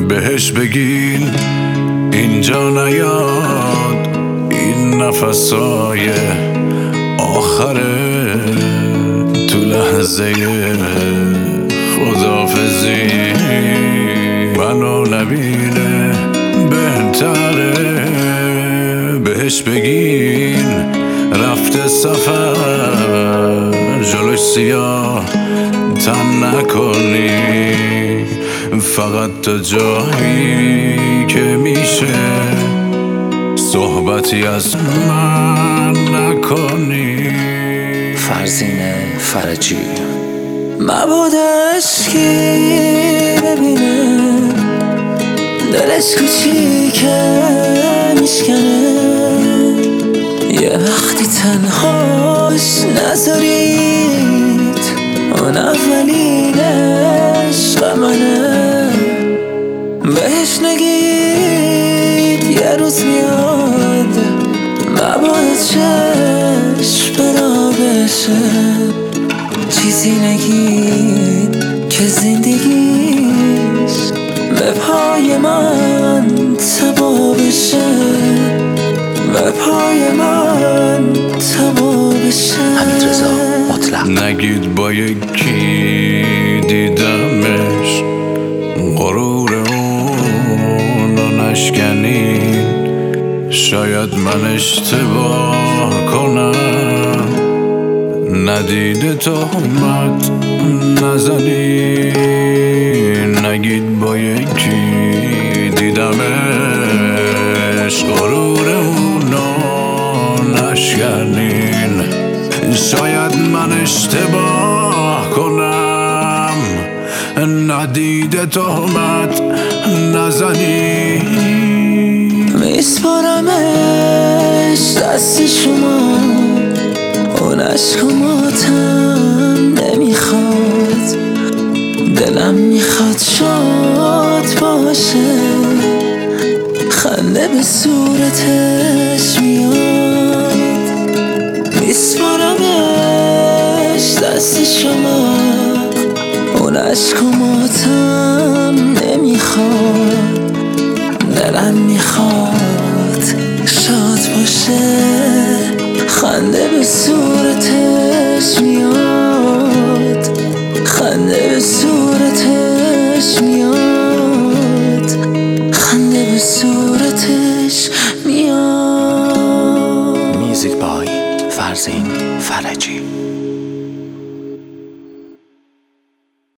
بهش بگین اینجا نیاد، این نفسای آخره، تو لحظه خداحافظی منو نبینه بهتره. بهش بگین رفته سفر، جلوش سیاه تن نکنی، فقط تا جایی که میشه صحبتی از من نکنی. فرزین فرجی. مبادش که ببینه دلش کوچیکه میشکنه، یه وقتی تنهاش نذارید، اون اولین عشق منه. بهش نگید یه روز میاد مبادا چشم برا بشه، چیزی نگید که زندگیش به پای من تبا بشه، به پای من تبا بشه. حمیدرضا مطلق. نگید با یکی دیدمش، غرور اونو نشکنین، شاید من اشتباه کنم، ندیده تهمت نزنین. نگید با یکی دیدمش، غرور اونو نشکنین، شاید من اشتباه کنم، ندیده تهمت نزنین. میسپارمش دست شما، اون عشق و ماتم نمیخواد، دلم میخواد شاد باشه، خنده به صورتش میاد. میسپارمش دست شما، اون عشق و ماتم نمیخواد، دلم میخواد شاد باشه، خنده به صورتش میاد، خنده به صورتش میاد، خنده به صورتش میاد. میوزیک بای فرزین